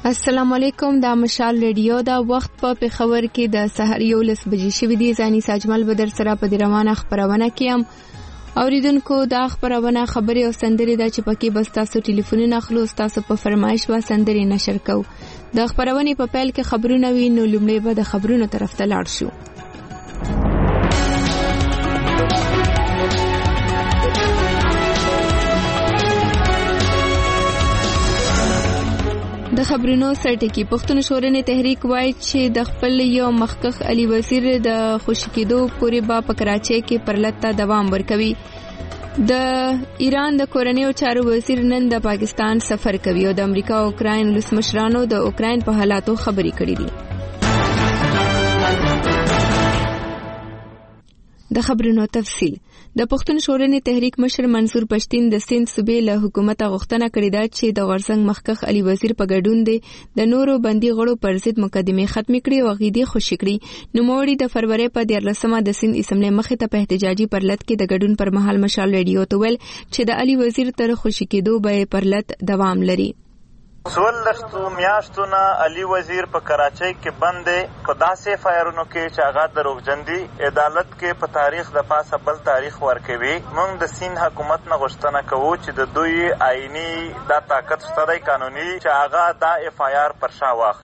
السلام علیکم. دا مشال ریډیو دا وخت په پېښور کې د سحر 11 بجې شوې دي. ځاني ساجمل بدر سره په دې روانه خبرونه کیم. اوریدونکو دا خبرونه خبري او سندري دا چې پکې بس تاسو ټلیفونونه اخلو، تاسو په فرمایش وا سندري نشر کو. د خبرونه په پیل کې خبرونه وي، نو لومړی به د خبرونو طرف ته لاړ شو. د خبرونو سرټکی پښتون ژغورنې تحریک وایي چې د خپل یو مخکښ علي وزیر د خوشی کېدو پورې با په کراچۍ کې پرلته دوام ورکوي. د ایران د کورنیو چارو وزیر نن د پاکستان سفر کوي او د امریکا او اوکراین ولسمشرانو د اوکراین په حالاتو خبرې کړې دي. د خبرونو تفصیل. د پښتون ژغورنې تحریک مشر منصور پښتين د سند صوبې له حکومت غوښتنه کړې ده چې د غورزنګ مخکښ علي وزیر په ګډون د نورو بندي غړو پر ضد مقدمه ختم کړي او غیدي خوشی کړي. نوموړي د فروری په 14مه د سند اسمبلی مخې ته په احتجاجي پرلط کې د ګډون پر مهال مشال ریډیو ته ویل چې د علي وزیر تر خوشی کېدو به پرلط دوام لري. سولستو میاشتونه علي وزیر په کراچۍ کې بندې په داسې فایرونو کې چې هغه دروغجندي عدالت کې په تاریخ د پاسه بل تاریخ ورکوي. موږ د سین حکومت نه غوښتنه کوو چې د دوی آئینی دا طاقت شته دی قانوني چې هغه دا اف آی آر پر شا واخلي.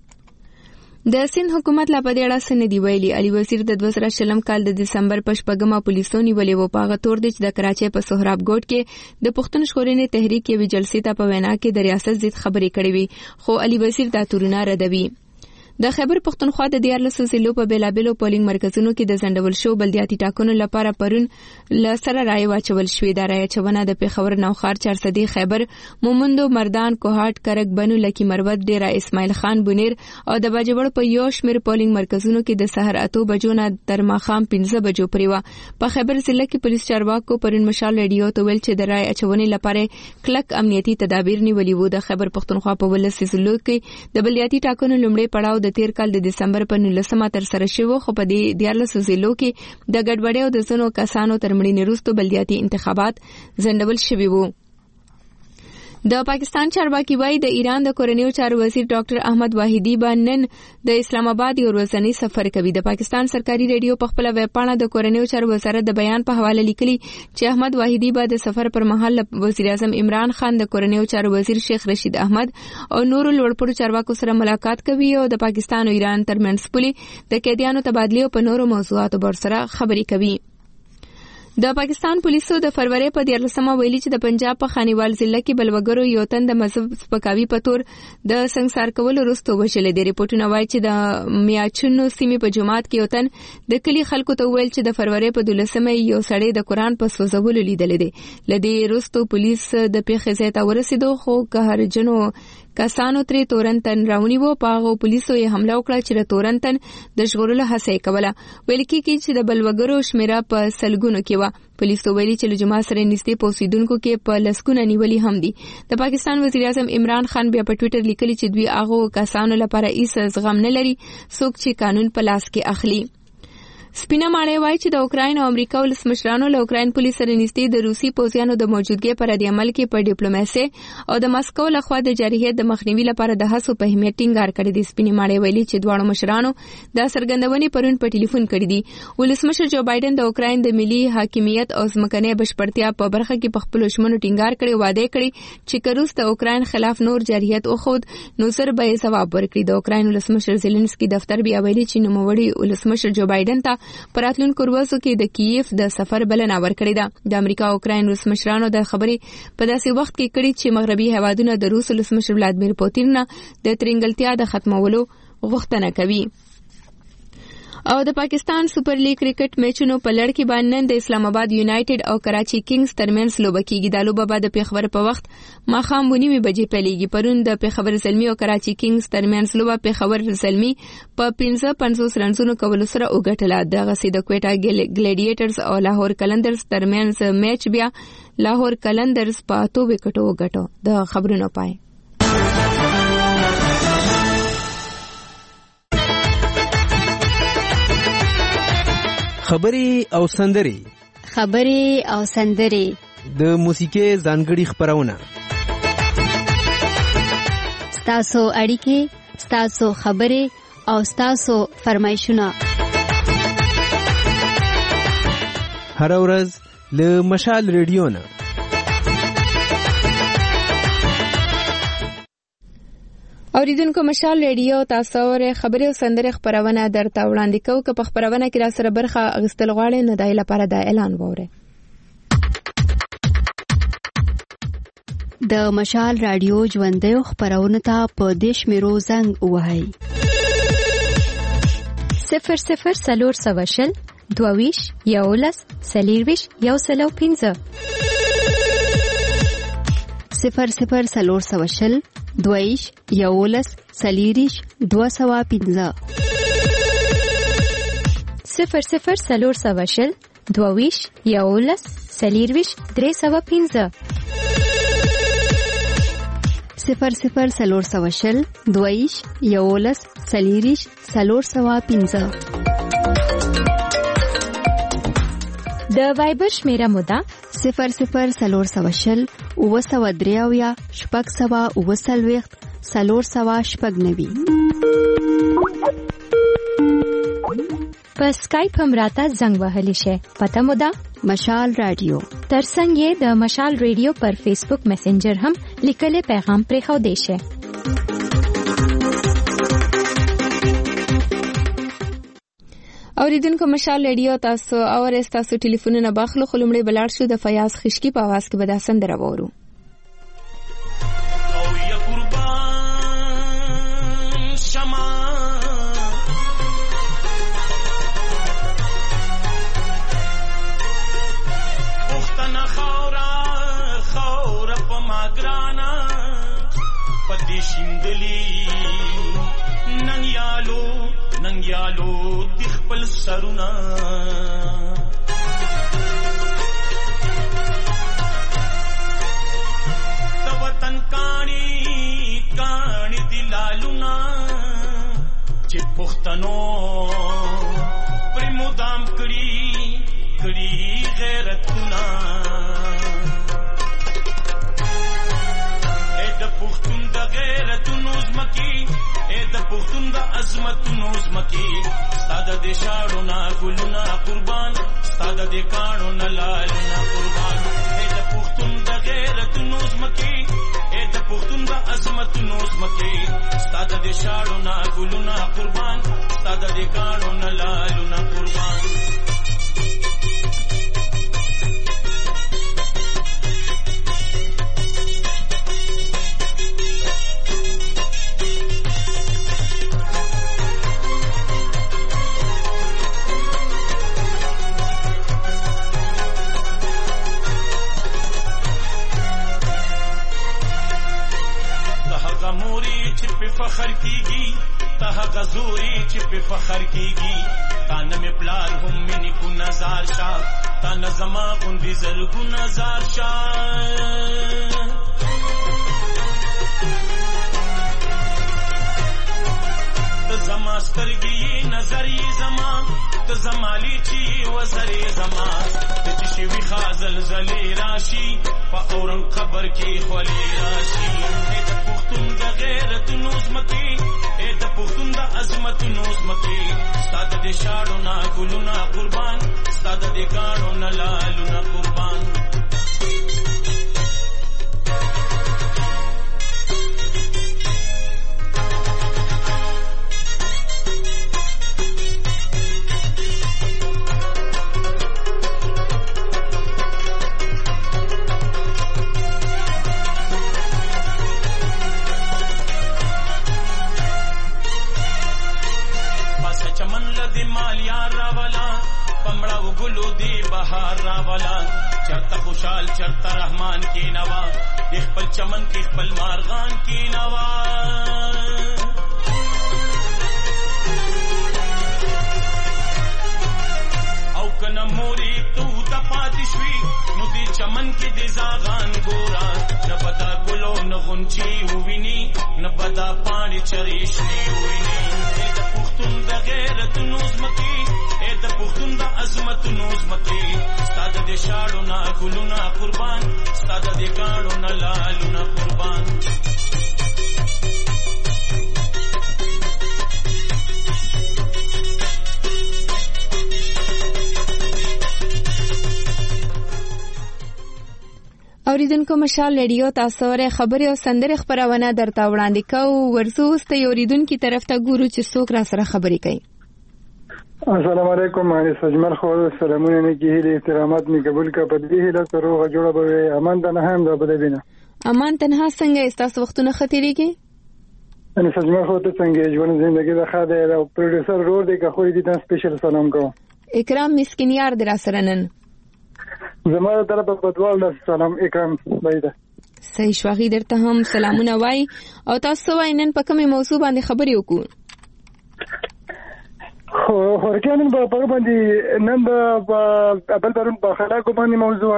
د سند حکومت لا په دې اړه څه نه دی ویلي. علي وزیر د 2020 کال د دسمبر په 8مه پولیسو نیولې و. په هغه تور دی چې د کراچۍ په سهراب ګوټ کې د پښتون ژغورنې تحریک یوې جلسې ته په وینا کې د ریاست ضد خبرې کړې وي، خو علي وزیر دا تورونه ردوي. د خیبر پښتونخوا د 14 ضلعو په بیلابیلو پولینګ مرکزونو کې د ځنډول شو بلدیاتي ټاکنو لپاره پرون له سره رای واچول شوې. د رای چونه د پیښور نوخار 400 خیبر مومندو مردان کوهاټ کرک بنو لکی مروت ډیرا اسماعیل خان بونیر او د باجوړ په یو شمیر پولینګ مرکزونو کې د سحر 8 بجو نه تر ماخام 15 بجو پورې و. په خیبر ضلع کې پولیس چارواکو پرون مشال ریډیو ته ویل چې د رای اچونې لپاره کلک امنیتي تدابیر نیولي وو. د خیبر پښتونخوا په ولسی ضلعو کې د بلدیاتي ټاکنو لومړی پړاو د تیر کال د دسمبر په 19مه تر سره شوه، خو په دې 14 ضلعو کې د ګډوډۍ او د ځینو کسانو تر مړینې وروسته بلدیاتي انتخابات ځنډول شوي وو. د پاکستان چارواکي وایي د ایران د کورنیو چارو وزیر ډاکټر احمد واحدی باندې د اسلام آباد یو ورځنی سفر کوي. د پاکستان سرکاري ریډیو په خپل ویب پاڼه د کورنیو چارو وزارت د بیان په حواله لیکلي چې احمد واحدی به د سفر پر مهال وزیر اعظم عمران خان، د کورنیو چارو وزیر شیخ رشید احمد او نورو لوړپوړو چارواکو سره ملاقات کوي او د پاکستان او ایران ترمنځ پولي د قیدیانو تبادله او په نورو موضوعاتو بر سره خبرې کوي. د پاکستان پولیسو د فروری په 14مه ویلي چې د پنجاب په خانیوال ضلع کې بلوګرو یو تن د مذهب سپکاوي په تور د سنگسار کولو وروسته وشل. د ریپورتونو وایي چې د میاچونو سیمې په جماعت کې یو تن د کلی خلکو ته ویل چې د فروری په 12مه یو سړی د قرآن په سوځولو لیدل دي. لدې وروسته پولیس د پیښې ځای ته ورسېدو، خو قهرجنو کسانو ترې تورنتن راونیوه. په هغه پولیسو یې حمله وکړه چې د تورنتن د ژغورلو هڅه یې کوله. ویل کېږي چې د بلوګرو شمیره په سلګونو کې و. پولیسو ویلي چې له جمعه سره نږدې په اوسیدونکو کې په لسګونه نیولي هم دي. د پاکستان وزیر اعظم عمران خان بیا په ټویټر لیکلي چې دوی هغه کسانو لپاره هیڅ زغم نه لري څوک چې قانون په لاس کې اخلي. سپینه ماړی وایي چې د اوکراین او امریکا ولسمشرانو له اوکراین پولیس سره نږدې د روسي پوځیانو د موجودګۍ پر رد عمل کې په ډیپلوماسي او د مسکو لخوا د جارحیت د مخنیوي لپاره د هڅو په اهمیت ټینګار کړی دی. سپینه ماړی ویلي چې دواړو مشرانو د څرګندونې پرون په ټلیفون کړی دی. ولسمشر جو بایدن د اوکراین د ملي حاکمیت او ځمکنۍ بشپړتیا په برخه کې په خپل ژمنو ټینګار کړی، وعده کړی چې که روس د اوکراین خلاف نور جارحیت وخود نو سر به ځواب ورکړي. د اوکراین ولسمشر زيلنسکي دفتر بیا ویلي چې نوموړي ولسمشر جو بایدن ته په راتلونکو ورځو کې د کیف د سفر بلنه ورکړې ده. د امریکا او اوکراین ولسمشرانو د خبرې په داسې وخت کې کړي چې مغربي هیوادونه د روس ولسمشر ولادیمیر پوتین نه د ترنګلتیا د ختمولو غوښتنه کوي. او د پاکستان سپر لیګ کرکټ میچونو په لړ کې باندې د اسلام آباد یونایټډ او کراچي کینګز ترمنځ لوبه کیږي. د لوبه بعد د پیښور په وخت ماخام 9 بجې پیلېږي. پرون د پیښور زلمی او کراچي کینګز ترمنځ لوبه پیښور زلمی په 55 رنونو کولو سره وګټله. د غسې د کوټا ګلیډیټرز او لاهور کلندرز ترمنځ میچ بیا لاهور کلندرز په 8 وکټو وګټو. د خبرونو پای. خبري او سندري د موسیقي ځانګړي خبرونه ستاسو اړیکې، ستاسو خبرې او ستاسو فرمایشونه هر ورځ له مشال ریډیو نه. اوریدونکو، مشال ریډیو تاسو ورې خبرې او سندرې خبرونه درته وړاندې کوو. که په خبرونه کې را سره برخه اخیستل غواړئ نو دای لپاره دا اعلان وورئ. د مشال رادیو ژوندۍ خبرونه ته په دیش میرو زنګ وهاي 00 22 یولس سلیرویش یو سلو 15 00 22 یولس سلیریش 215 00 22 یولس سلیرویش 315 00 22 یولس سلیریش 315. د وایبر شمیره موده 00 اوسودریاویا شپږ سوا اوسلويخت 390. په سکایپ هم راته زنګ وهلی شي. پته موده مشال رادیو. ترڅنګ یې د مشال ریډیو پر فیسبوک میسنجر هم لیکلي پیغام پرېښو دی شي. اوریدونکو، مشال ریډیو تاسو او تاسو ټلیفونونه باخلو. خلمړې بلاړ شو د فیاض خشکی په आवाज کې به دا سندره وورو. او یا قربان شما پختنه خورا په ماګرانا پدې شیندلی ننګیالو خپل سرونه د وطن کانی دلالونه چې پښتنو پر مدام کړي غیرتونه اې د پښتون د غیرتونو زمکی، اې د پښتون د عظمتونو زمکی، ستاده د شاړو نا ګلونه قربان، ستاده د کانو نه لالونه قربان، اې د پښتون د غیرتونو زمکی، اې د پښتون د عظمتونو زمکی، ستاده د شاړو نا ګلونه قربان، ستاده د کانو نه لالونه قربان. فخر کیږي ته غزوري چې په فخر کیږي تانه می پلار هم منی کو نظر شا تانه زما غوندي زرګو نظر شا ته زما سترګي نظرې زما ته زمالي چې وزرې زما ته چې شوي خازل زلي راشي په اورن قبر کې خولي راشي د پښتون د غیرتونو زمکي، اې د پښتون د عظمتونو زمکي، ستاده د شاړو نا ګلونه قربان، ستاده د کانو نه لالونه قربان. چرته خوشحال چرته رحمان کی نوا، خپل چمن کی خپل مارغان کی نوا، او کنه موري تو د پاتشوي نو دی چمن کی د زاغان ګورا، نه پتا ګلو نه غونچي وویني، نه پتا پانی چریشنی وویني، د پښتون د غیرتونو زمکي، د پښتون د عظمتونو زمکي، ستاده د شاړو نا ګلونه قربان، ستاده د کانو نه لالونه قربان. اوریدونکو مشال ریډیو تاسو ورې خبري او سندره خبرونه درته وړاندې کوو. ورزو ست اوریدونکو طرف ته ګورو چې څوک را سره خبري کوي. السلام علیکم. مانه سجمل خو سلامونه نه کیږي. احترامات می قبول کا پدې هله سره جوړه به امان د نه هم د بده بینه. امان تنها څنګه تاسو وختونه خطرېږي؟ انا سجمل خو ته څنګه ژوند زندگی د خاطر او پروډوسر رول دی که خو دې ته سپیشل سلام کوم. اکرام مسکینیار در سره نن زما طرفه په دوال سلام اکرام بایده. صحیح شواغي درته هم سلامونه وای او تاسو وای نن په کومه موضوع باندې خبرې وکړو؟ خو ورکانن په باندې نن په بل پرون په خلاقو باندې موضوع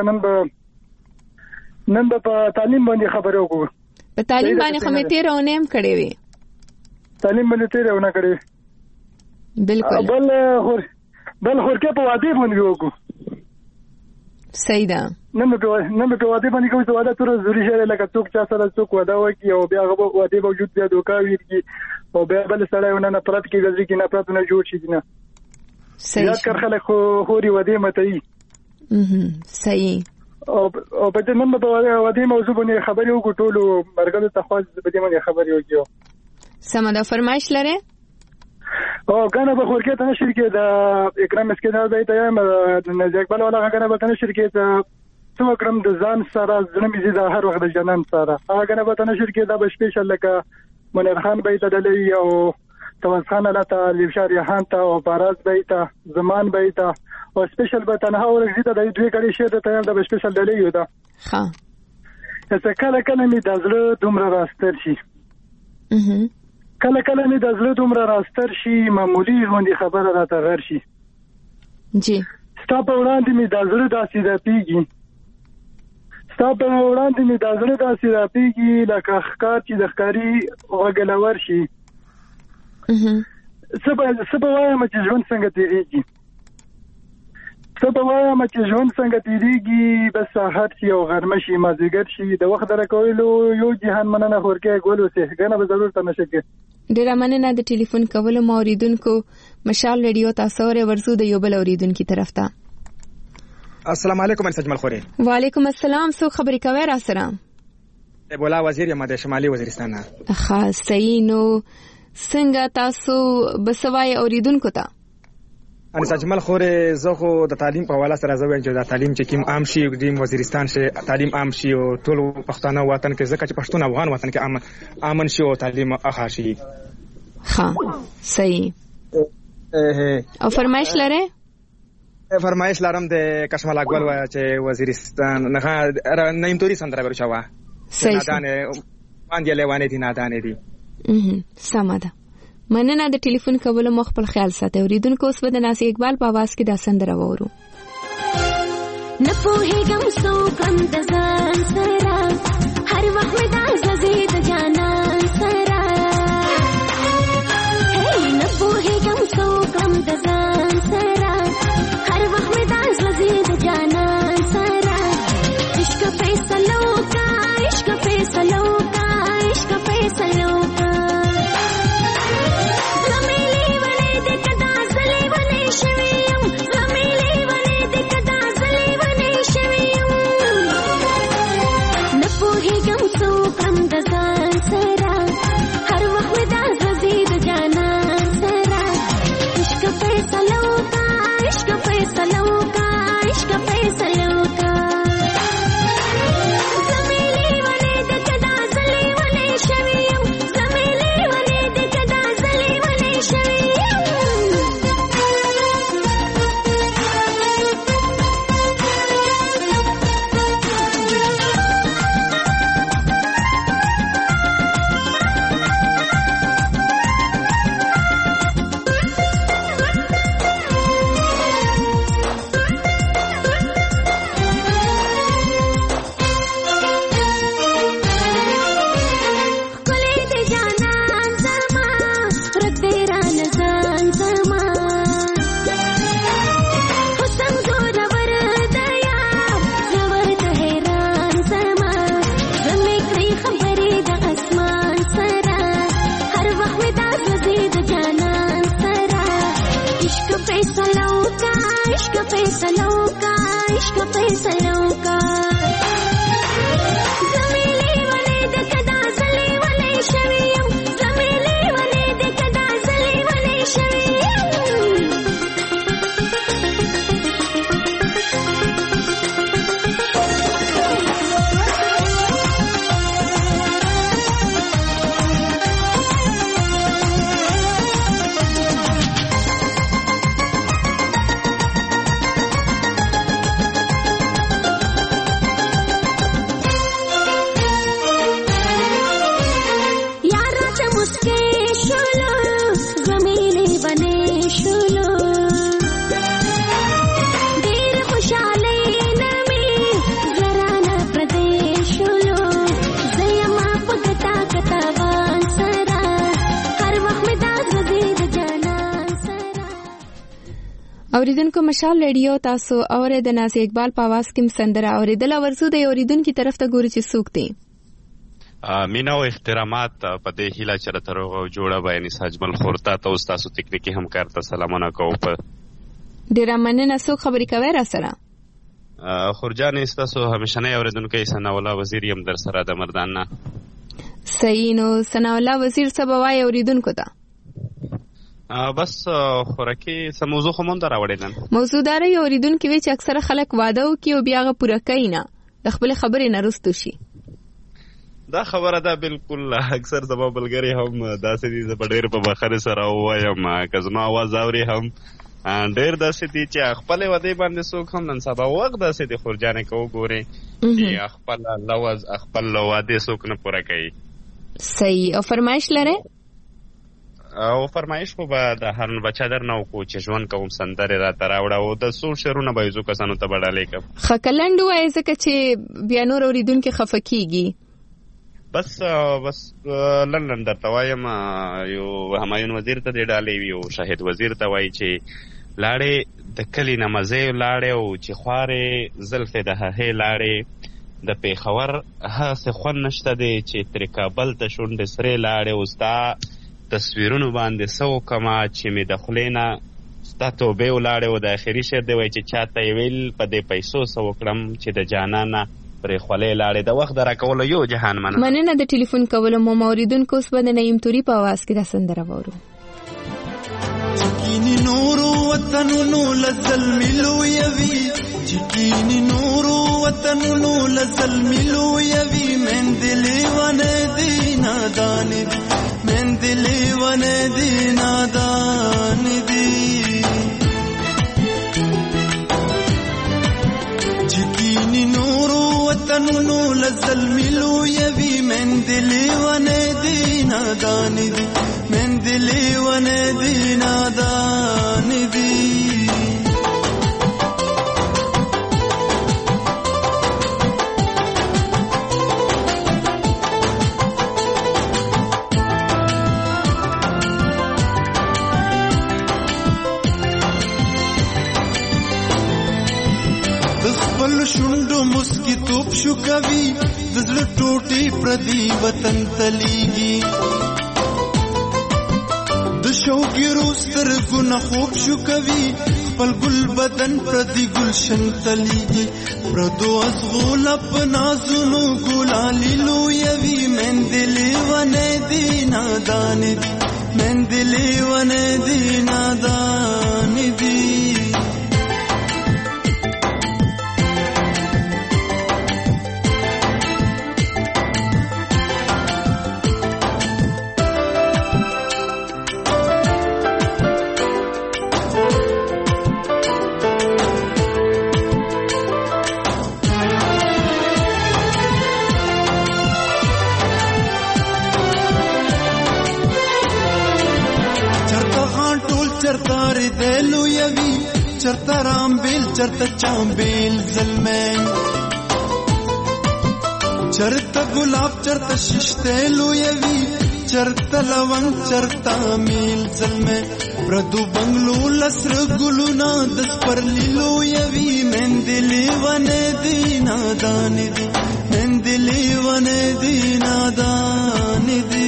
نن په تعلیم باندې خبرې وکړو. په تعلیم باندې خو مې تیر او نیم کړې وي. تعلیم باندې تیر او نه کړې بالکل. بل خورکه په واده باندې وکړو. صحیح ده. نن په واده باندې کوم څه واده تر ضروري شي لکه څوک چا سره څوک واده وکي او بیا هغه واده موجود بیا دوکا ویږي او بیا بل سره ونه پرات کې ځي کې نه پرات نه جوړ شي نه. صحیح. یا کار خلک خوري واده متي. صحیح. او په دې نن په واده موضوع باندې خبرې وکړو ټول مرګل ته خاص په دې باندې خبرې وکړو. سمه ده. فرمایش لري؟ او کنه به خورکه ته شرکت د اکرام مسکینار دی ته نه ځکبل ولا کنه به ته شرکت څو اکرام د ځان سره ځنه مزي د هر وخت د جنان سره هغه کنه به ته شرکت د سپیشل لکه منیر خان بیت دلی او توس خان لاته لیفشار یحان ته او فراز بیت زمان بیت او سپیشل به تنها ورغزیته د دوی کړي شه ته د سپیشل دلی یو دا ها څه کله می د زړه دومره راستر شي. کله می د زړه دومره راستر شي معمولی غوندي خبره راته غیر شي. جی ستا په وړاندې می د زړه داسې راپیږي. ستا په وړاندې می د زړه داسې راپیږي لکه ښکار چې د ښکاری وګلور شي. سبا وایم چې ژوند څنګه تیریږي. سبا وایم چې ژوند څنګه تیریږي بس سحر شي او غرمه شي مازیګر شي د وخت درکولو یو جهان مننه خورکه ګول وسه غنه به ضرورت نشي. ډیره مننه د ټلیفون کولو ما اوریدونکو. مشال ریډیو تاسو ورې ورزو د یو بل اوریدونکو طرف ته. السلام علیکم سجمل خوري. وعلیکم السلام. څو خبرې کوي را سره؟ ابولا وزیر یم د شمالي وزیرستان نه. خاص صحیح. نو څنګه تاسو بسوای اوریدونکو ته؟ ان سجمل خوري زه خو د تعلیم په حواله سره زویم چې د تعلیم چې کوم عام شي د وزیرستان شي تعلیم عام شي او ټول پښتانه وطن کې ځکه چې پښتون افغان وطن کې امن شي او تعلیم اخا شي. ها صحیح. او فرمایش لري؟ فرمایش لرم د کشمال اقبال و چې وزیرستان نه نیمتوري سندره ورچوا. صحیح. نادان باندې لیوانې دي نادان دي. سمه ده. مننه د ټلیفون کولو مخ په خیال ساتي. اوریدونکو اوس به د ناصر اقبال په आवाज کې د سندره وورو. نه پوهېږم څوک هم د ځان سره هر وخت مې دا زړه د جانان سره نه پوهېږم څوک هم د ځان سره هر وخت مې دا زړه د جانان سره عشق فیصلو کا عشق فیصلو کا عشق فیصلو کا اوریدونکو مشال ریډیو تاسو اورې د ناز اقبال په आवाज کې سندره اوریدل ورزو د اوریدونکو طرف ته ګوري چې څوک دی. مینا او احترامات په دې هیله چې تر هغه جوړه بیان ساجمل خورتا ته تاسو تکنیکی همکار ته سلامونه کوم. ډیر مننه. څوک خبرې کوي را سره؟ خورجان تاسو همیشنه اوریدونکو ثنا الله وزیر يم در سره د مردان نه. صحیح. نو ثنا الله وزیر سبا وای اوریدونکو ته بس خوراکي سم موضوع خو مونږ راوړل. موضوع دار یو اوریدونکو وی چې اکثره خلک واده وکي او بیا غو پوره کوي نه د خپل خبرې نه رستو شي. دا خبره ده بالکل. اکثر زما بلګری هم داسې دي چې ډېر په بخره سره وایم که زما आवाज اوري هم ډېر داسې دي چې خپل ودی باندې څوک هم نن سبا وخت داسې دي خورجانې کو ګوري چې خپل لوز خپل واده څوک نه پوره کوي. صحیح. او فرمایش لره او فرمایش خو به د هرن بچا در نو کو چې ژوند کوم سندره را تراوړه او د سور شرونه به یو کسانو ته بډالې کوم. خکلند وای ځکه چې بیا نور اوریدونکو خفکیږي. بس لندن درته وایم یو همایون وزیر ته دی ډالې وی او شاهد وزیر ته وای چې لاړې د کلی نمازې لاړې او چې خوارې زلفې د هه لاړې د پیښور هڅه خون نشته دی چې تر کابل ته شونډې سره لاړې او ستا تصویرونو باندې سو کما چې می د خلینا ستا توبه ولاړې او د اخري شعر دی وای چې چاته ویل په دې پیسو سو کړم چې د جانانا پرې خولې لاړې د وخت درا کول یو جهان مننه د ټلیفون کول مو موریدونکو اوس باندې نیم توري په आवाज کې د سندره وورو. چکینی نور وطن نو لزل ملو یوی چکینی نور وطن نو لزل ملو یوی من دلی ون دینا دان دی من دلی ون دینا دان دی چکینی نور وطن نو لزل ملو یوی من دلی ون دینا دان دی من دلی ون دینا دان دی خپل شوندو مسکی توپ شو کوي دزړه ټوټي پردي وطن تليږي د شوقي روستر ګنا خوب شو کوي خپل ګل بدن پردي گلشن تليږي پردو ازغول په نازونو ګلالي لو يوي من دلي ونه دينا دان دي من دلي ونه دينا دان دي دلو یوی چرتا رام بیل چرتا چام بیل زلمین چرتا گلاب چرتا ششتلو یوی چرتا لونگ چرتا میل زلمین پردو بنگلو لسر گلونا دس پر لیلو یوی من دلی ون دینا دان دی من دلی ون دینا دان دی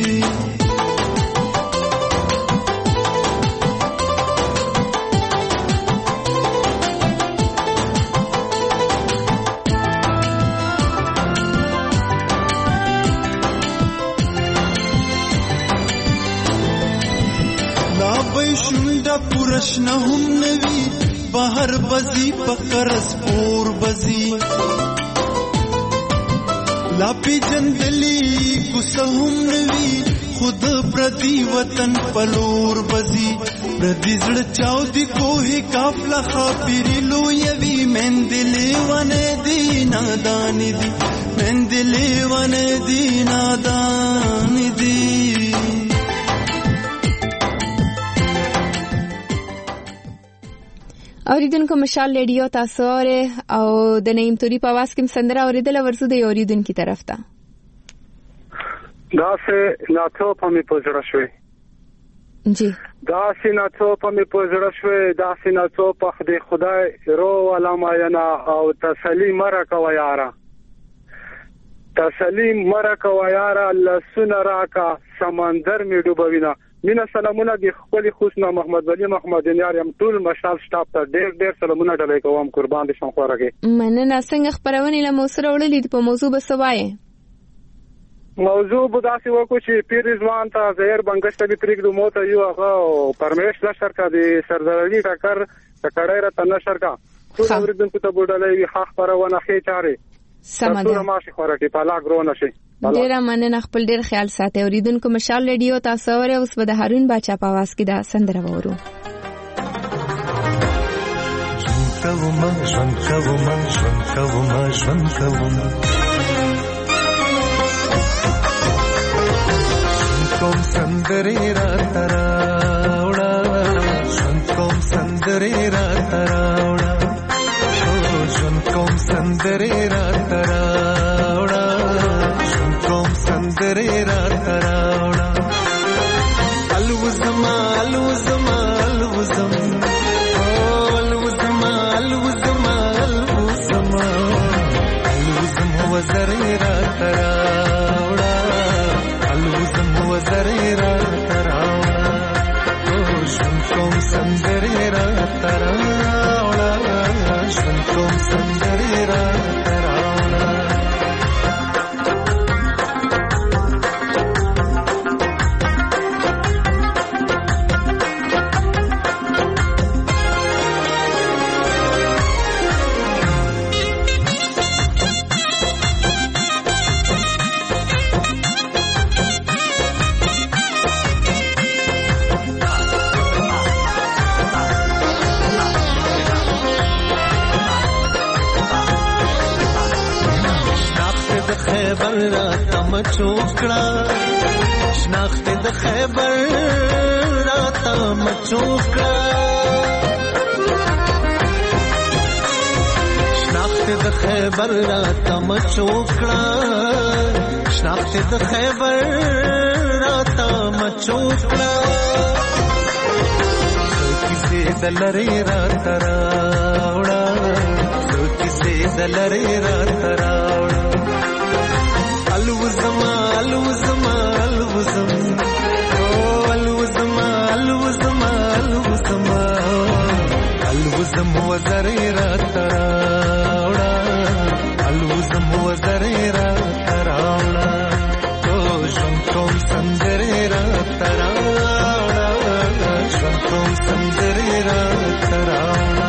پورشنه هم نوی بهر بزی پکرس پور بزی لاپی جندلی گسه هم نوی خود پردی وطن پلور بزی پردی زړه چاو دی کوه کافلا خاپری لو یوی من دلی ون دینا دان دی من دلی ون دینا دان دی اوریدونکو مشال ریډیو تاسو او د نیم توري په आवाज کې سندره اوریدل ورسو د اوریدونکو طرف ته دا سه ناتو په می پوزره شوی جی دا سیناڅو په می پزړه شوې دا سیناڅو په خدای رو ولا ما ینا او تسلی مرا کو یارا تسلی مرا کو یارا لسن راکا سمندر می ډوبوینا مینا سلامونه دی خپل خوشنا محمد ولی محمد یار یم ټول مشال سټاپ ته ډېر سلامونه ډلې کوم قربان دي شم خورګه مننه څنګه خبرونه له موسره وړلې په موضوع بسوای موضوع بداسي وکړو چې پیر رضوان ته زهر بنگشت به پرېږدو موته یو هغه پرمیش لشر کا دی سردرلی ټکر کړه را تنه شرکا ټول اوریدونکو ته بوډلې حق پرونه خې چاره سمده ماشي خورکه په لا ګرو نشي ډیر مننه خپل ډیر خیال ساتي اوریدونکو مشال ریډیو تاسو اوره اوس به د هارون باچا په आवाज کې دا سندره وورو कोम संदरे रातरावड़ा सुन कोम संदरे रातरावड़ा सुन कोम संदरे रातरावड़ा सुन कोम संदरे रातरावड़ा अलवुज़मा अलवुज़मा अलवुज़म अलवुज़मा अलवुज़मा अलवुज़मा अलवुज़म वज़रे रातरावड़ा वज़रेरा तरावड़ा शुनकोम संदरेरा तरावड़ा शुनकोम संदरेरा तरावड़ा خیبر راتا مچوکڑا شناخت د خیبر راتا مچوکڑا شناخت د خیبر راتا مچوکڑا شناخت د خیبر راتا مچوکڑا کسی دلری راتا راوڑا کسی دلری راتا راوڑا الوزما الوزما الوزم الوزما الوزما الوزما الوزم وزريرا تراوڑا الوزم وزريرا تراوڑا شنكم سندريرا تراوڑا شنكم سندريرا تراوڑا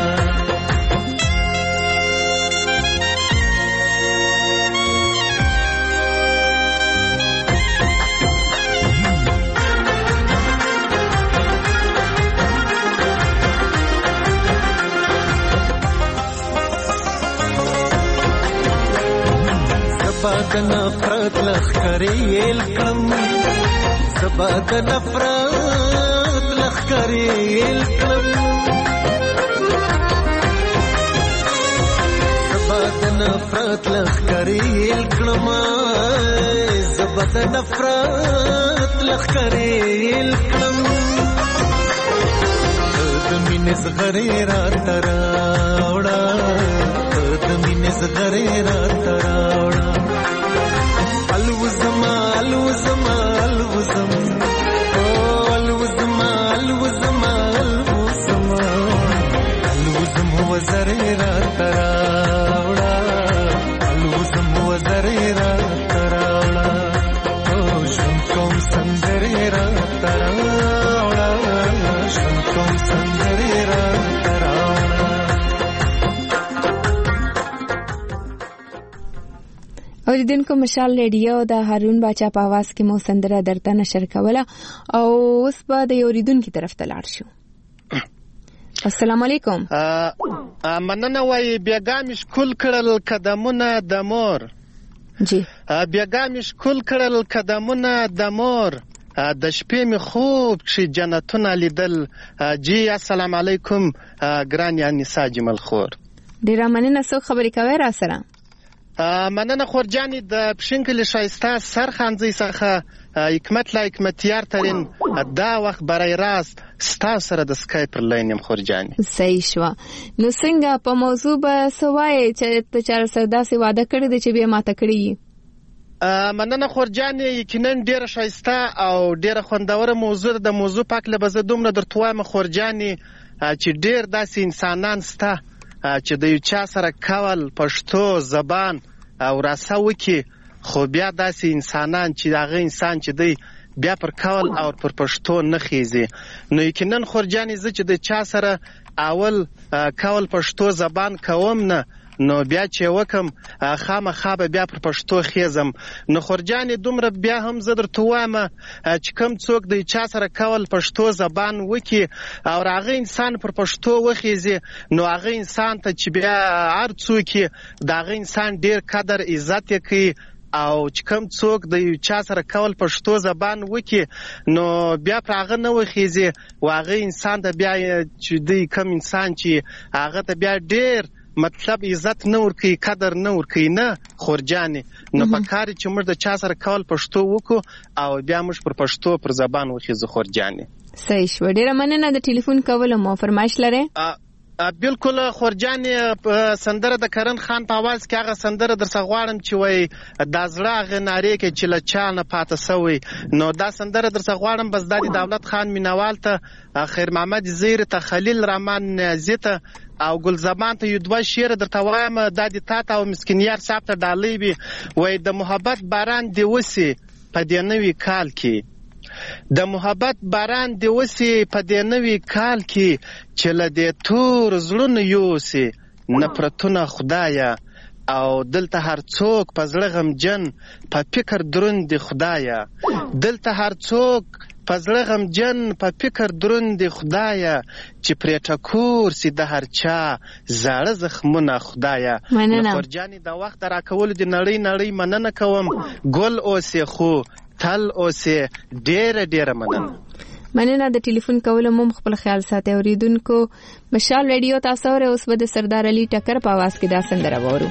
زباد نفرت لخکریل کم زباد نفرت لخکریل کم زباد نفرت لخکریل کم زباد نفرت لخکریل کم دمین زغری را تراوڑا دمین زغری را تراوڑا الوزما الوزما الوزم الوزما الوزما الوزما الوزم وزريرا تراوڑا الوزم وزريرا تراوڑا شنكم سندريرا تراوڑا شنكم سندريرا تراوڑا اوریدونکو مشال ریډیو د هارون باچا په आवाज کې مو سندره درته نشر کوله او اوس به د اوریدونکو طرف ته لاړ شو. السلام علیکم. مننه وای بیګامیش کول کړل قدمونه د مور جی بیګامیش کول کړل قدمونه د مور د شپې می خوب چې جنتونه لیدل. جی السلام علیکم ګران یا نساء جمل خور. ډیر مننه سو خبرې کوي را سره. مننه خورجانی د پښینکل شایسته سرخانځي څخه حکمت لا حکمتیار ترین دا وخت برای راست ستا سره د سکای پر لاین یم خورجانې. صحیح شوه. نو څنګه په موضوع به څه وایې چې ته چا سره داسې واده کړی دی چې بیا ماته کړی؟ مننه خورجانې، یقینا ډېره ښایسته او ډېره خوندوره موضوع ده. د موضوع په هکله به زه دومره درته وایم خورجانې چې ډېر داسې انسانان سته چې د یو چا سره کول پښتو زبان او راسه وکړي، خو بیا داسې انسانان چې هغه انسان چې دی بیا پر کول او پر پښتو نه خیزي. نو یقینا خورجانې زه چې د چا سره اول کول پښتو زبان کوم نه، نو بیا چې وکم خامخا به بیا پر پښتو خیزم. نو خورجانې دومره بیا هم زه درته وایم چې کوم څوک د چا سره کول پښتو زبان وکړي او هغه انسان پر پښتو وخیزي، نو هغه انسان ته چې بیا هر څوک د هغه انسان ډېر قدر عزت یې کوي، او چې کوم څوک د یو چا سره کول پښتو زبان وکړي نو بیا پر هغه نه وخیزي، او هغه انسان ته بیا چې دی کوم انسان چې هغه ته بیا ډېر مطلب عزت نه ورکوي، قدر نه ورکوي نه خورجانې. نو پکار چې موږ د چا سره کول پښتو وکړو او بیا موږ پر پښتو پر زبان وخیزو خورجانې. صحیح شوه. ډېره مننه د ټلیفون کولو. مو فرمایش لرئ؟ بالکل خورجانې، سندره د کرن خان په اواز کې هغه سندره درڅخه غواړم چې وایي دا زړه هغې نارې کې چې له چا نه پاته سوی. نو دا سندره درڅخه غواړم بس دا د دولت خان مینوال ته، خیر محمد زیر ته، خلیل رحمان نیازي ته او ګل زمان ته یو دوه شعر درته وایم. دا د تا ته او مسکینیار صاحب ته ډالۍ وي. وایي د محبت باران دې وسي په دې نوي کال کې، د محبت باران دې وسي په دې نوي کال کې، چې له دې تور زړونو یوسي نفرتونه خدایه، او دلته هر څوک په زړه غمجن په فکر دروند دی خدایه، دلته هر څوک په زړه غمجن په فکر دروند دی خدایه، چې پرې ټکور سي د هر چا زاړه زخمونه خدایه. خورجانې د وخت د راکولو د نړۍ مننه کوم. ګل اوسې خو تل اوسې، ډېره ډېره مننه. مننه د ټلیفون کولو. مو خپل خیال ساتئ اوریدونکو. مشال ریډیو تاسو اورئ. اوس به د سردار علي ټکر په आवाज کې دا سندره وورو.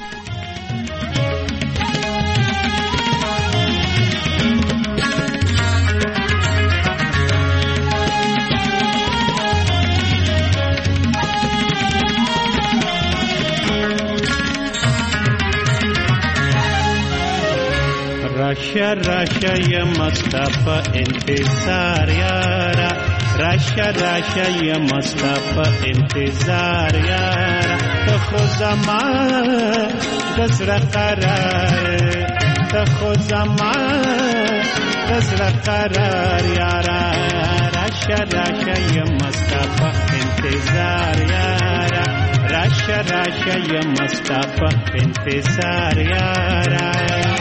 راشا راشا یا مصطفی انتظار یارا، راشا راشا یا مصطفی انتظار یارا، تو خود زمان دزر قرار، تو خود زمان دزر قرار یارا، راشا راشا یا مصطفی انتظار یارا، راشا راشا یا مصطفی انتظار یارا.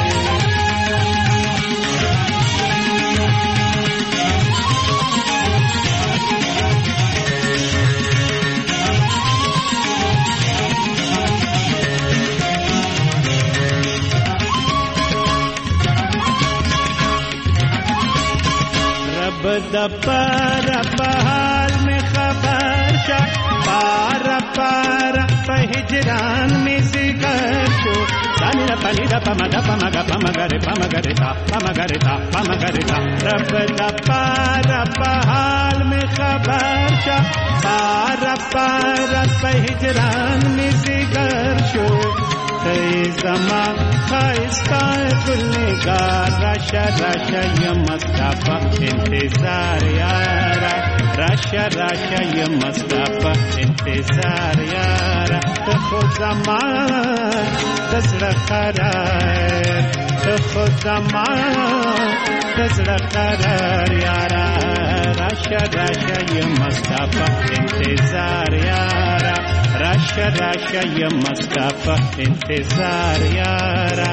د پارا پهال میں خبر شا، پارا پارا په هجران میں ذکر شو، دانی دا پانی دا پمگا پمگا پمگا پمگا تا پمگا پمگا رب دا پارا پهال میں خبر شا، پارا پارا په هجران میں ذکر شو، ای زمان خایستا گلنگار، راشا راشا یا مصطفی انتظار یارا، راشا راشا یا مصطفی انتظار یارا، تو خود زمان دزر قرار، تو خود زمان دزر قرار یارا، راشا راشا یا مصطفی انتظار یارا، راشا راشا یا مصطفی انتظار یارا.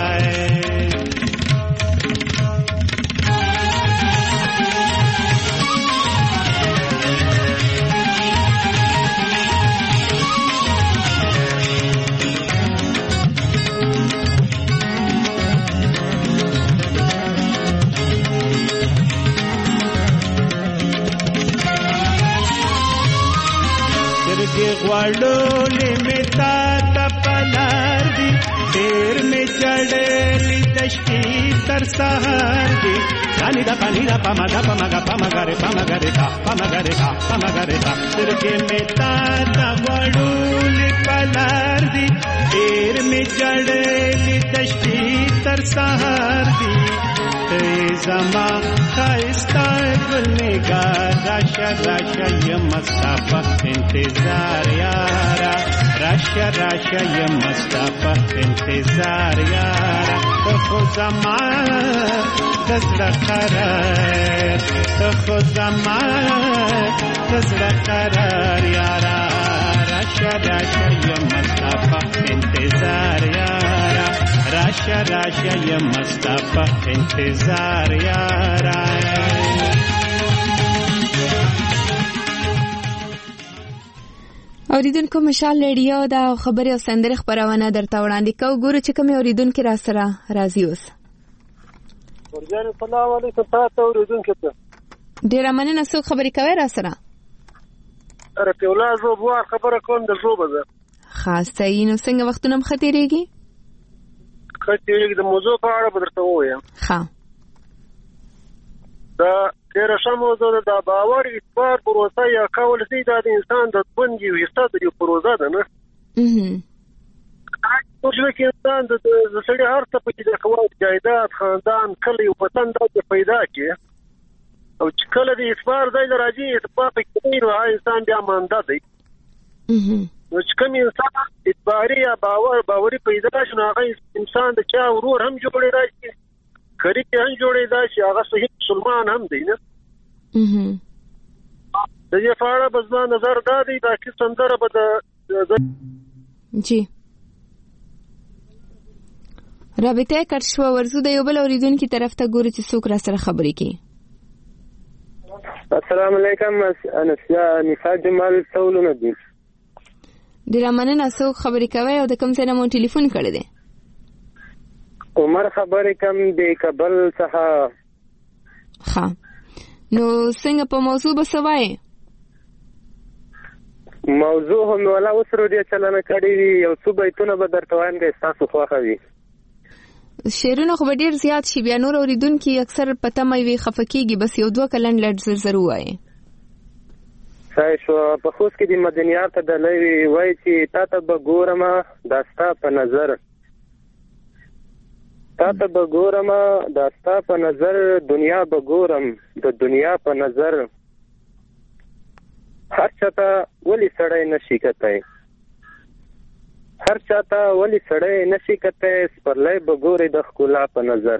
غواړو لمتا ته پلار دی، ډېر مې جړلې دشتي تر سهار دي دانی دا پانی دا پما دا پما گا پما گره پما گره دا پما گره دا پما گره دا سترګې مې تا دا وړولې پلار دي ډېر مې جړلې دشتي تر سهار دي زما خایستا ګلنګار راشه راشه یم ستا انتظار یارا راشه راشه یم ستا انتظار یارا خو زما دزړه قرار خو زما دزړه قرار یارا راشه راشه یم ستا انتظار یارا راشه راشه یم ستا انتظار یارا اوریدونکو مشال ریډیو دا خبري او سندري خبرونه درته وړاندې کوو. ګورو چې کوم اوریدونکو را سره راضي اوس. ورجان السلام علیکم تاسو اوریدونکو ته ډیر مننه. څو خبري کوي را سره؟ رفیع الله زوبوار خبره کوم د زوبه ده. خاصه یې نو څنګه وختونه مخاطرېږي؟ خاطرېږي د موضوع په اړه بدرته وایم. ها دا تیره شه موضوع ده. د باور اعتبار پروسه یا کول سي دا د انسان د ژوند یو حصه د پروسه ده نه. پوښتنه کې انسان د سړي هر څه په کې د قوت جایداد خاندان کلی او وطن د پیدا کې او چې کله د اعتبار ځای راځي اعتبار په کې نو انسان بیا مانده دی. نو چې کوم انسان اعتباري یا باوري پیدا شي نو هغه انسان د چا ورور هم جوړي راشي خرید هم جوړي راشي هغه صحیح مسلمان هم دی نه. د دې په اړه بس ما نظر دا دی باقي سندره به د جی رابطه کټ شو. ورزو د یو بل اوریدونکو طرف ته ګوري چې څوک را سره خبرې کوي. السلام علیکم انسیا نساء جمال څولونه دي. ډیر مننه. څوک خبرې کوي او د کوم ځای نه مو ټلیفون کړی دی؟ عمر خبرې کوم دی کابل څخه. ها نو څنګه په موضوع بسوای؟ موضوع هم ولا وسرو دی چلنه کړی وی یو څو بیتونه به درته وایم چې تاسو خوښه وي. شعرونه خو ډیر زیات شي بیا نور اوریدونکو اکثر پته مې وي خفکیږي بس یو دوه کلن لړ زر وایي. صحیح شو. په خوست کې د مدنیات د لوي وای چې تاسو به ګورم داستا په نظر تاسو به ګورم داستا په نظر دنیا به ګورم د دنیا په نظر هر چاته ولی سړی نشي کتای هر چاته ولی سړی نشي کتای سپرلی به ګوري د ښکلا په نظر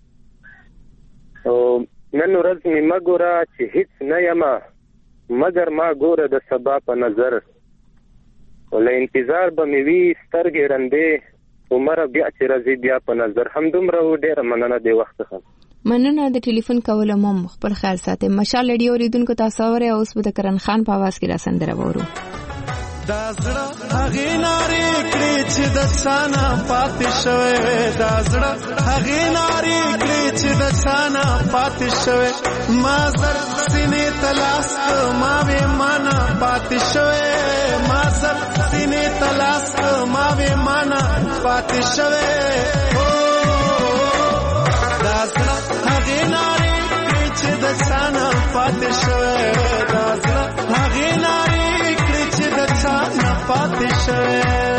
او نن ورځ مې مه ګوره چې هیڅ نه یمه مگر ما ګوره د سبا په نظر له انتظار به مې وي سترګې ړندې عمر بیا چې راځي بیا په نظر. همدومره ډېره مننه دې وخت څخه. مننه د ټلیفون کولو مو خپل خیال ساتئ. مشال ریډیو اوریدونکو تاسو اورئ اوس به د کرن خان په आवाज کې را سندره وورو. دا زړه هغې نارې کړې چې د څانه پاتې شوی دا زړه هغې نارې کړې چې د څانه پاتې شوی ما زر سینې ته لاس ما وې مانا پاتې شوی ما زر سینې ته لاس ما وې مانا پاتې شوی دا زړه هغې نارې کړې چې د څانه پاتې شوی دا زړه هغې نارې د څانه پاتې شوی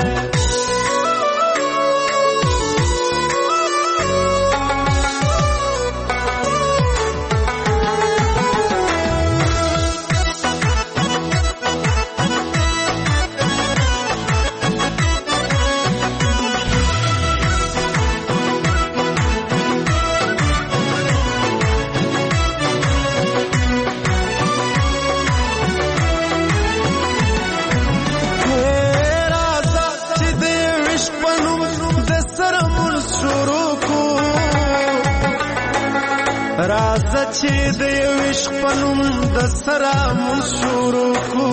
راځه چې د یو عشق په نوم د سره مون شروع کو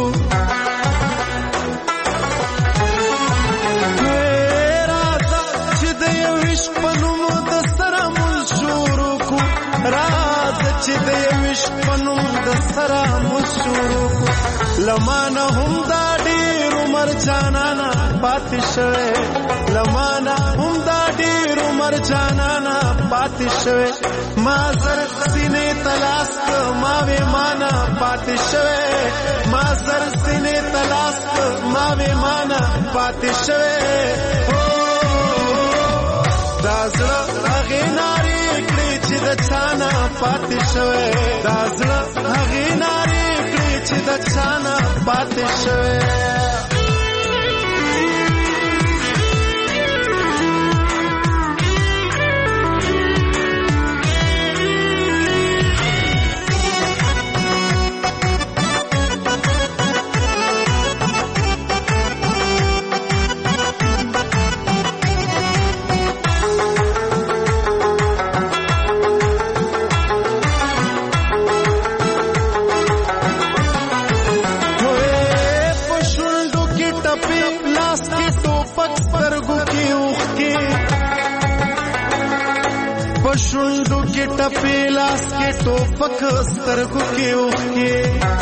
راځه چې د یو عشق په نوم د سره مون شروع کو راځه چې د یو عشق په نوم د سره مون شروع کو لمانه هم دا ډېر عمر جانانا پاتې شوی لمانا هم دا ډېر عمر جانانا پاتې شوی ما زر سینې تلاس ما وې مانا پاتې شوی ما زر سینې تلاس ما وې مانا پاتې شوی دا زړه هغې نارې کړې چې د چانا پاتې شوی دا زړه هغې نارې کړې چې د چانا پاتې شوی پښوندو کې ټپې لاس کې ټوپک سترګو کې اوښکې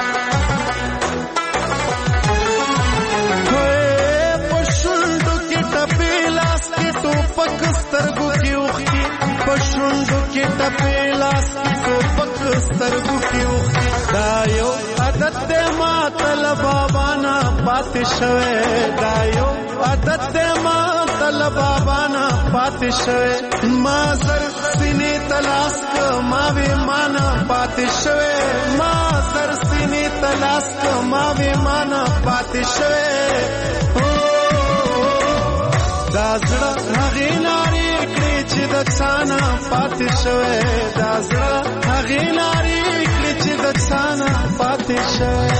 پښوندو کې ټپې لاس کې ټوپک سترګو کې اوښکې پښوندو کې ټپې لاس کې ټوپک سترګو کې اوښکې دا یو عادت دی ما طلبابانا پاتې شوی دا یو عادت دی ما طلبابانا پاتې شوی ما زر سینې تلاس ما وې مانا پاتې شوی ما زر سینې تلاس ما وې مانا پاتې شوی دا زړه هغې نارې کړې چې د چانا پاتې شوی دا زړه هغې نارې کړې چې د چانا پاتې شوی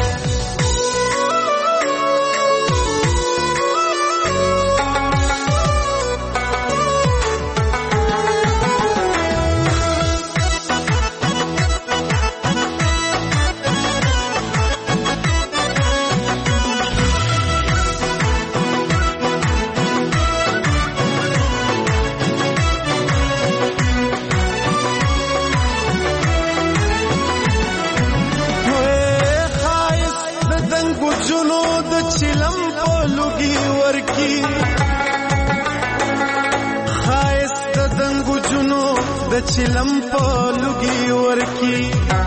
چلم په لوګي ورکی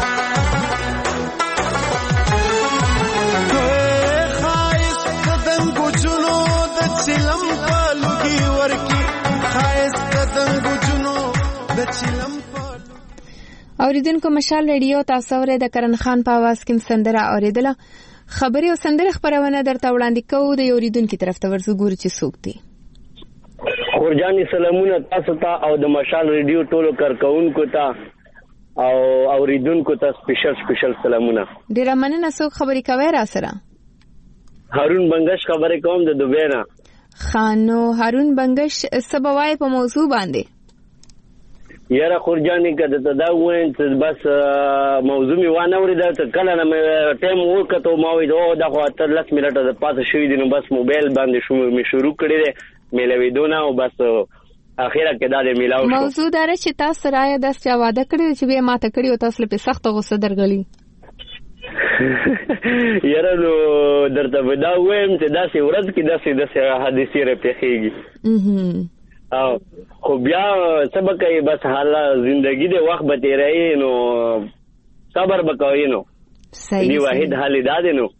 خایس دنګو جنو د چلم په لوګي ورکی خایس دنګو جنو د چلم اوریدونکو مشال ریډیو تاسو ورې د کرن خان په आवाज کې سندره اوریدله خبري او سندره خبرونه درته وړاندې کوو د اوریدونکو طرف ته ورزګور چې څوک دي خورجاني سلامونه تاسو ته او د مشال ریډیو ټولو کارکونکو ته او اوریدونکو ته سپیشل سلامونه ډیره مننه څوک خبري کوي را سره هارون بنگش خبرې کوم د دوبۍ نه خانو هارون بنگش سبوای په موضوع باندې یاره خورجاني کده ته دا وین چې بس موضوع می وانه ورید ته کله نه ټیم وکړو ما وې دا خو 10 منټه د پاتې شوې دي نو بس موبایل باندې شروع کړی ملوي دونه او بس اخیره کې دا ملاو شو موضوع دا چې تاسو راي د واده کړی چې به ماته کړی او تاسو په سخت غوسه درغلی یاره نو درته ودا ویم چې داسې ورځ کې داسې حادثې راپېښېږي او خو بیا سبق یې بس حالا زندگی د وخت به تیرایي نو صبر به کوي نو دی واحد حال دا دی نو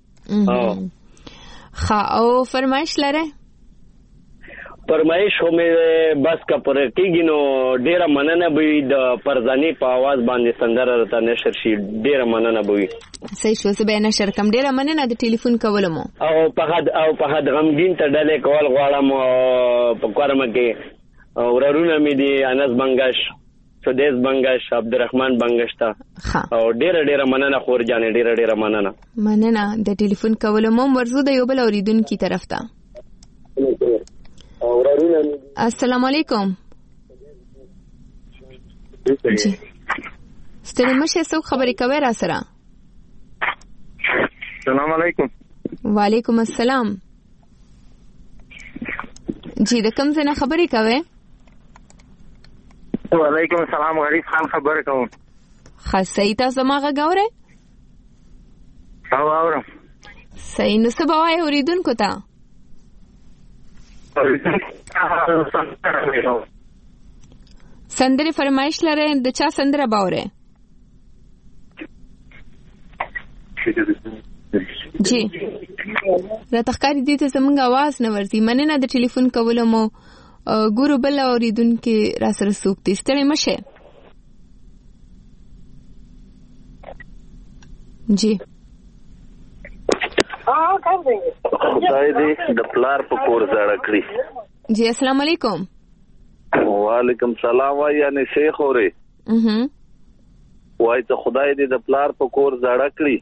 او فرمایش لره فرمایش هم بس کا پر کېږي نو ډیره مننه به د پرزانی په आवाज باندې سندره راته نشر شي ډیره مننه به صحیح شو زه به نشر کم ډیره مننه د ټلیفون کولم او په حد غمګین ته ډلې کول غواړم په کارم کې ورونه مې دي انس بنگش سدیس بنگش عبدالرحمن بنگش تا او ډیره مننه خورجانې ډیره مننه د ټلیفون کولم ورزو د یو بل اوریدونکو طرف ته السلام علیکم جی ستړي مشه څوک خبرې کوي را سره السلام علیکم وعلیکم السلام جی د کوم څه نه خبرې کوي وعلیکم السلام غریب خان خبرې کوم خاصه تاسو ما غوړې او اورم صحیح نو څه بوای اوریدونکو ته سندرې فرمایش لرئ؟ د چا سندره باورئ؟ جی راته ښکاري دې ته زموږ اواز نه ورځي. مننه د ټلیفون کولو مو. ګورو بل اورېدونکي را سره څوک دي. ستړی مه شئ. جی خدای دې د پلار په کور زړه کړی. جی السلام علیکم. وعلیکم سلام. یعنی شیخ اورې وای ته خدای دې د پلار په کور زړه کړی.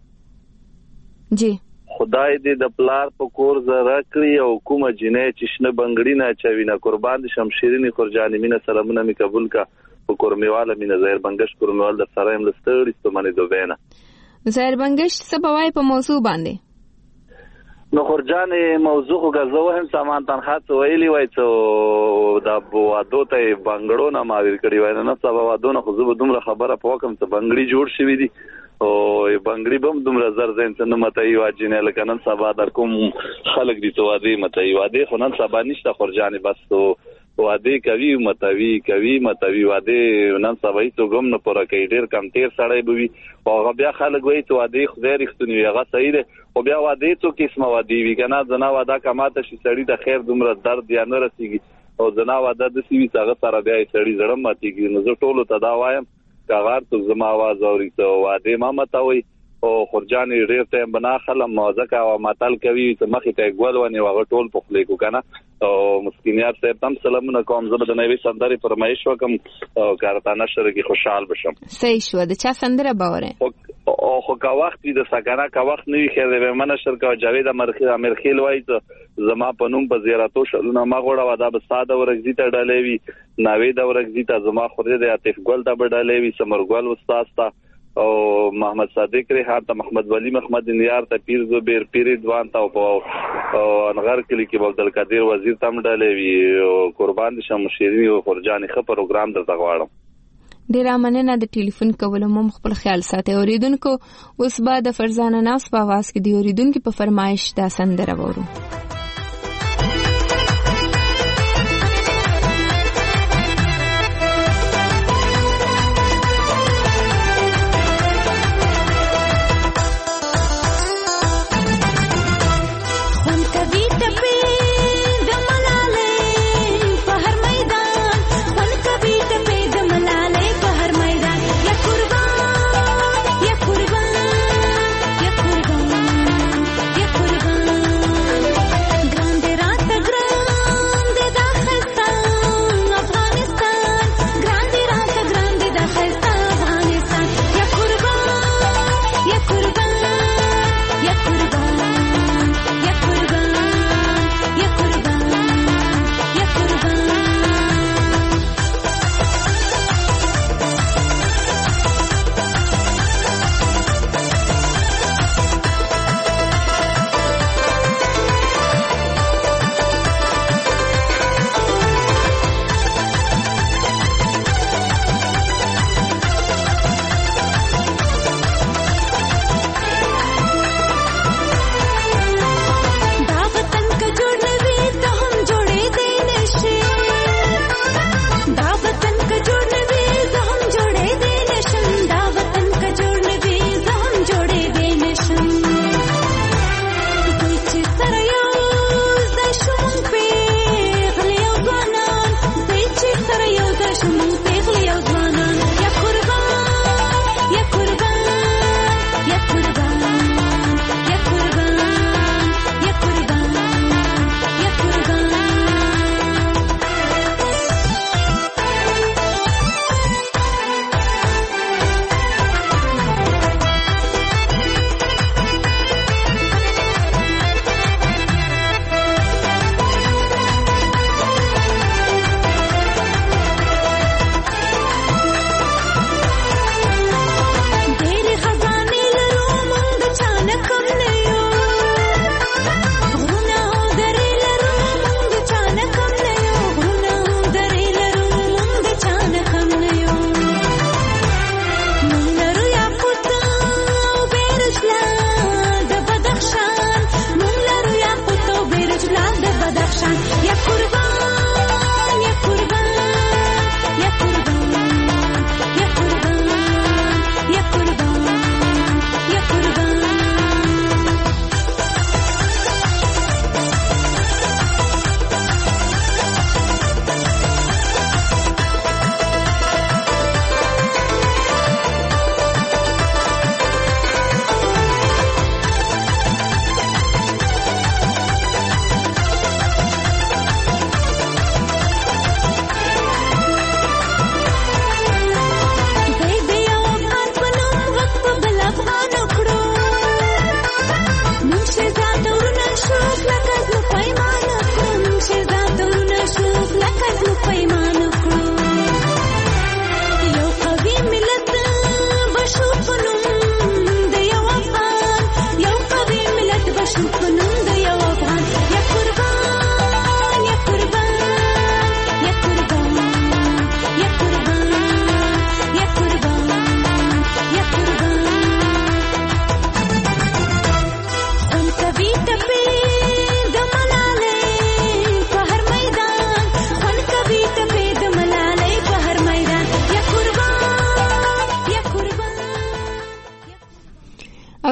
جی خدای دې د پلار په کور زړه کړی او کومه جنې چې شنه بنګړی نه چوي نه قربان دي شمشیرینی خورجانی مینه سلامونه می قبول کا په کورمیواله مینه زهر بنگش کورمیوال د سره هم لستړی ستمنه دوبینه زهر بنگش سبوای په موضوع باندې نو خورجانی موضوع غزو هم سامان تنخواست ویلی وای ته د بوادو ته بنگړو نه ماویر کړی وای نه سبا وادو نه خو زه دومره خبره پوکم ته بنگړی جوړ شوی دی او بنگړی بم دومره زر زین څنګه مته یو اجنه لکه نن سبا در کوم خلک دي تو وادي مته یو وادي خو نن سبا نشته خورجانی بس تو وادي کوي متوي وادي نن سبا هیڅ غم نه پوره کوي ډیر کم تیر سړی بوي او بیا خلک وای ته وادي خدای رښتونی هغه صحیح ده او بیا وادي څو قسمه وادي وی کنه زنا واده کماته شي سړی د خیر دومره درد یا نه رسیږي او زنا واده د سی وی څنګه سره بیا سړی زړه ماتيږي نو زه ټولو ته دا وایم کاغار تو زما आवाज اوري ته واده ما متوي او خورجانی ډیر ټیم بنا خلم موزه او ماتل کوي ته مخې ته ګول ونی وغه ټول په خلی کو کنه او مسکینیات ته تم سلامونه کوم زه د نوې سندري فرمایش وکم او کارتانه شرکی خوشحال بشم. صحیح شو. د چا سندره باوره او خو کا وخت د سکانه کا وخت نه خیر به من شرکا جاوید امرخیل وای ته زما په نوم په زیارتو شلونه ما غوړه ودا به ساده ورګزی ته ډالې وی ناوې د ورګزی ته زما خوره د عاطف ګل ته ډالې وی سمر ګل استاد تا او محمد صادق ریحان ته محمد ولی محمد نیار ته پیر زبیر پیر دوان ته او انغر کلی کې عبد القادر وزیر تم ډالې وی قربان دي شمشيري او خورجانی خ پروګرام درته غواړم. ډیر مننه د ټلیفون کولو مو خپل خیال ساتي. اوریدونکو اوس به د فرزانه ناس په आवाज کې دی اوریدونکو په فرمایش دا سندره وورو.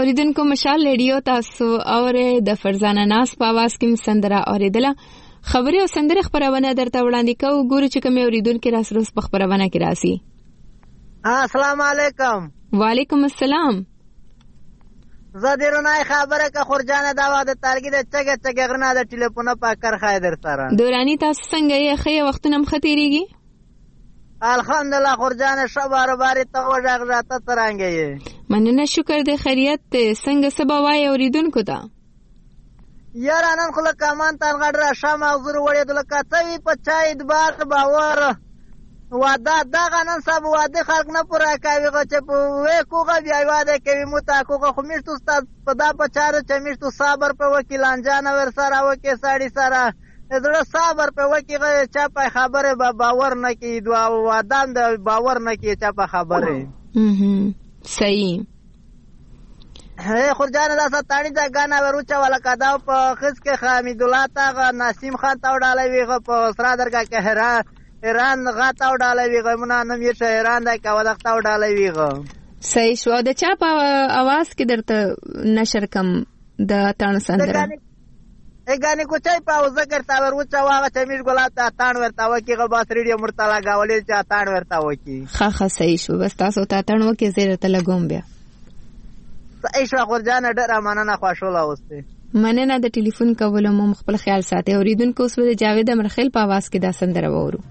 اوریدونکو مشال ریډیو تاسو اورې د فرزانه ناس په आवाज کې سندره اوریدله. خبري او سندره خبرونه درته وړاندې کوو. ګورو چې کوم اوریدونکو را سره په خبرونه کې راسي. السلام علیکم. وعلیکم السلام. زديرونای خبره که خورجانه دا د تارګي د چګه غرنا د ټلیفون په کار خایدر سره. دورانی تاسو څنګه یې؟ خې وختونه مختيريږي. الحمدلله خورجانه شبار باري ته وژغ راته ترانګي یې. مننه شکر د خیریت څنګه سبا وای اوریدونکو ته. یاره نن خو لکه مان تان غړ را شام حضور وړې د لکه څوي په چای د بار باور واده دا غنن سب واده خلق نه پورا کوي چې په وې کوغه بیا واده کوي متا کوغه خو میشت استاد په دا په چارو چې میشت صبر په وکیلان جان ور سره وکي ساړي سره زړه صبر په وکي چا په خبره باور نه کی دوا وادان د باور نه کی چا په خبره. صحیح. هي خورجانه دا ستانی دا غانا ورچا ولا کدا په خس کې حمید الله تا نسیم خان تا وډاله ویغه په سرا درګه کې ایران غاتا وډاله ویغه مونږ نن یې ایران دا کا ودختا وډاله ویغه. صحیح شو. د چا په आवाज کې درته نشر کم د تان سندره اګانی کوچای پاوزه کرتا ورچا واغه چې میر ګلاتا تان ورتا وکیغه باس ریډیو مرتلا گاولې چا تان ورتا وکی. خا صحیح شو. بس تاسو ته تان وکي زیره ته لګوم بیا. صحیح شو خورجانه ډېر مننه خوشاله اوسه. مننه د ټلیفون کولو مو خپل خیال ساتي. اوریدونکو اوس د جاوید امرخیل په आवाज کې دا سندره وورو.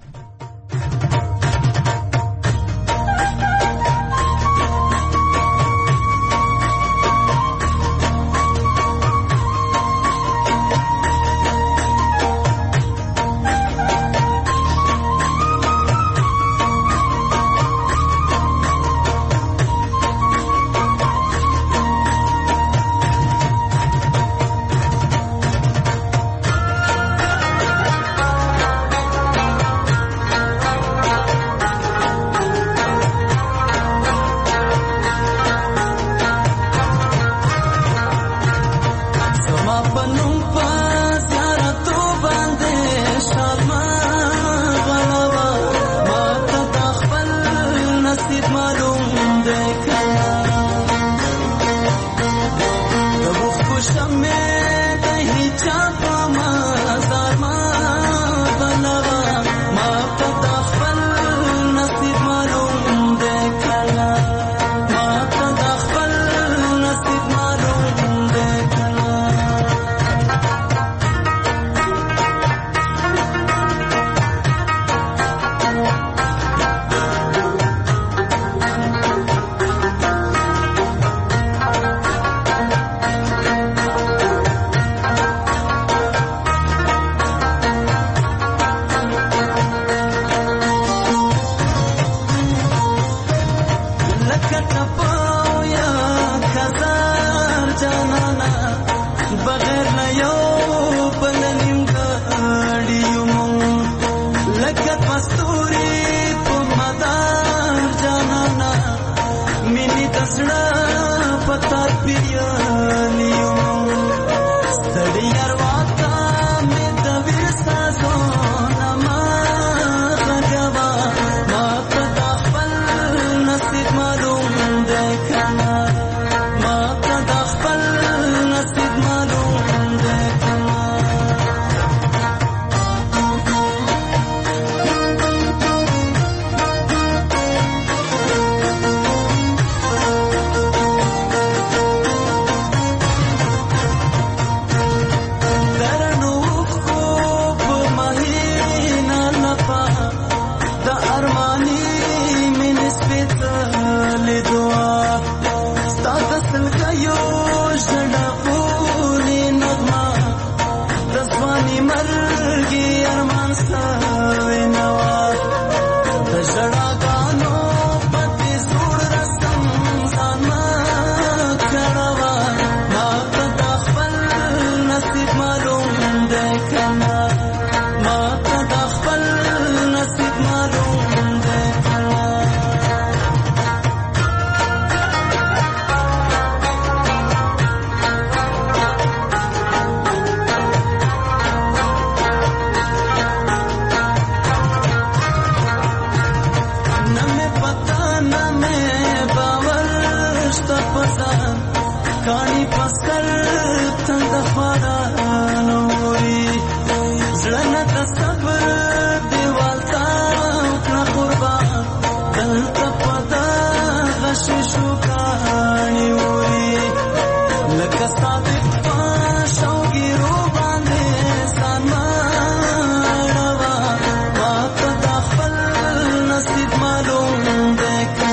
مسکر تل د خوارانو وي زړه نه د صبر دیوال تا کړه قربان دلته په دغه شیشو کاڼي وي لکه ستا د شوګیرو باندې ځان مه اړوه ما ته د خپل نصیب معلوم دی که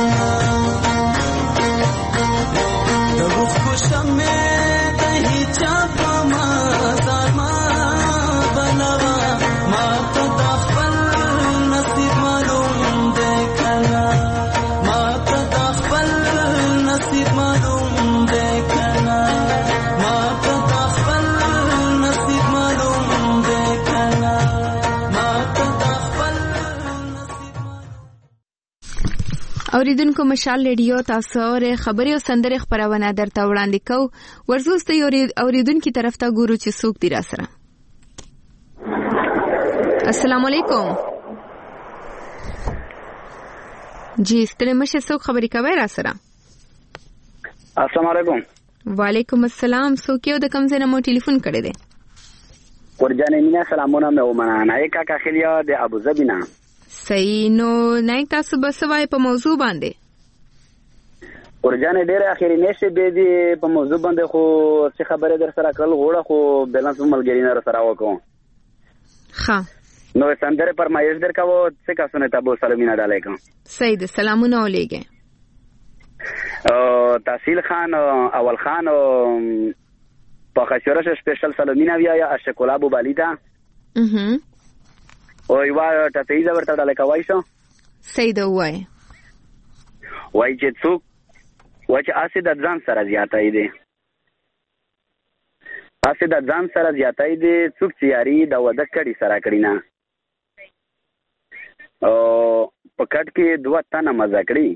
د اوښکو شمې د هیچا په ځان مه بلوه ما ته د خپل نصیب معلوم دی که نه ما ته د خپل نصیب معلوم دی که نه ما ته د خپل نصیب معلوم دی که نه ما ته د خپل اوریدونکو مشال ریډیو تاسو اورئ خبري او سندرې خبرونه درته وړاندې کوو ورزوسته اوریدونکو طرف ته ګورو چې څوک دی را سره السلام علیکم جی ستړي مشه څوک خبرې کوي را سره السلام علیکم وعلیکم السلام څوک یو د کوم ځای نه مو ټلیفون کړی دی ورجانې مینا سلامونه مې ومنه نه کاکا خلیا د ابوظبي نه صحیح نو نه تاسو به سوای په موضوع باندې ورجانې ډېر اخیری نشه به دي په موضوع باندې خو څه خبره در سره کول غوړه خو بیلانس ملګری نه سره وکم ها نو سندره فرمایش درکاو څه کا سنت ابو سلمینا علیکم صحیح ده سلامونه علیکم تحصیل خان اول خان په خشورش سپیشل سلمینا ویا اشکول ابو بالیدا او یو ټتیزه ورته ډاله کوي شو صحیح ده وای چې څوک وای چې اسې د ځان سره زیاتای دي اسې د ځان سره زیاتای دي څوک چې یاري د وده کړي سره کړی نه او پکټ کې دوه تنه مزه کړی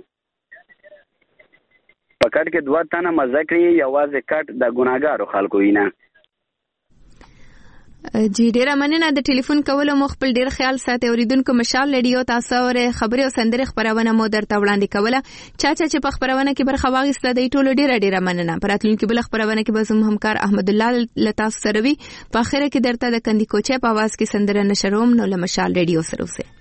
یوازې کټ د ګناګارو خلکو وینا جی ډیره مننه د ټلیفون کولو مو خپل ډیر خیال ساتي اوریدونکو مشال ریډیو تاسو اورئ خبري او سندرې خبرونه مو درته وړاندې کوله چې په خبرونه کې برخه واغسته دی ټولو ډیره مننه پراتلونکو بل خبرونه کې به زموږ همکار احمد الله لتاس سروي په اخره کې درته د کندي کوچه په आवाज کې سندره نشروم نو له مشال ریډیو سره اوسه